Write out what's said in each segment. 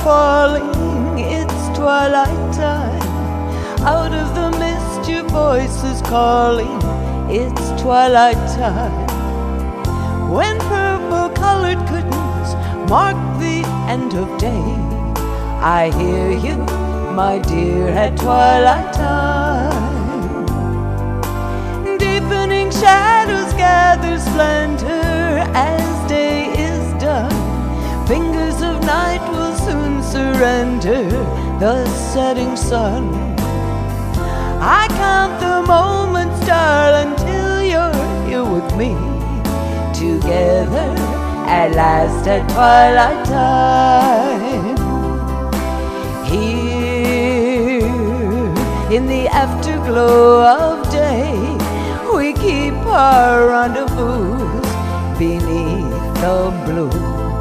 falling, it's twilight time. Out of the mist your voice is calling, it's twilight time. When purple-colored curtains mark the end of day, I hear you, my dear, at twilight time. Deepening shadows gather splendor as day is done. Fingers of night will soon surrender the setting sun. I count the moments, darling, till you're here with me. Together at last at twilight time. Here in the afterglow of day, we keep our rendezvous beneath the blue.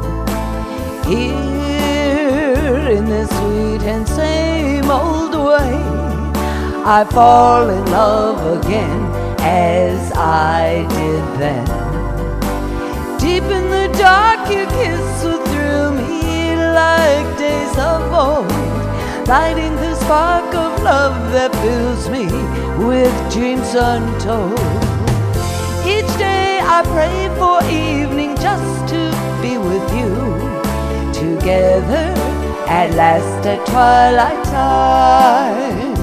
Here in the sweet and same old way, I fall in love again as I did then. Deep in the dark your kiss will thrill me like days of old, lighting the spark of love that fills me with dreams untold. Each day I pray for evening just to be with you. Together at last at twilight time.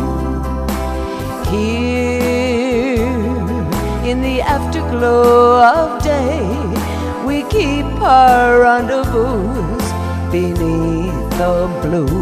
Here in the afterglow of day, we keep our rendezvous beneath the blue.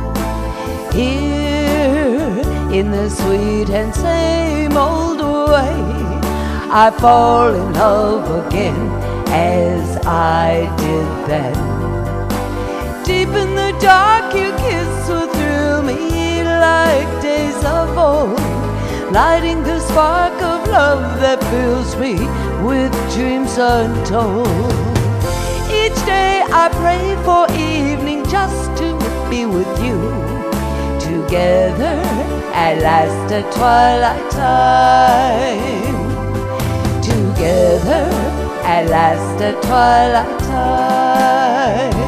Here in the sweet and same old way, I fall in love again as I did then. Deep in the dark your kiss will thrill me like days of old, lighting the spark of love that fills me with dreams untold. Each day I pray for evening just to be with you. Together at last at twilight time. Together at last at twilight time.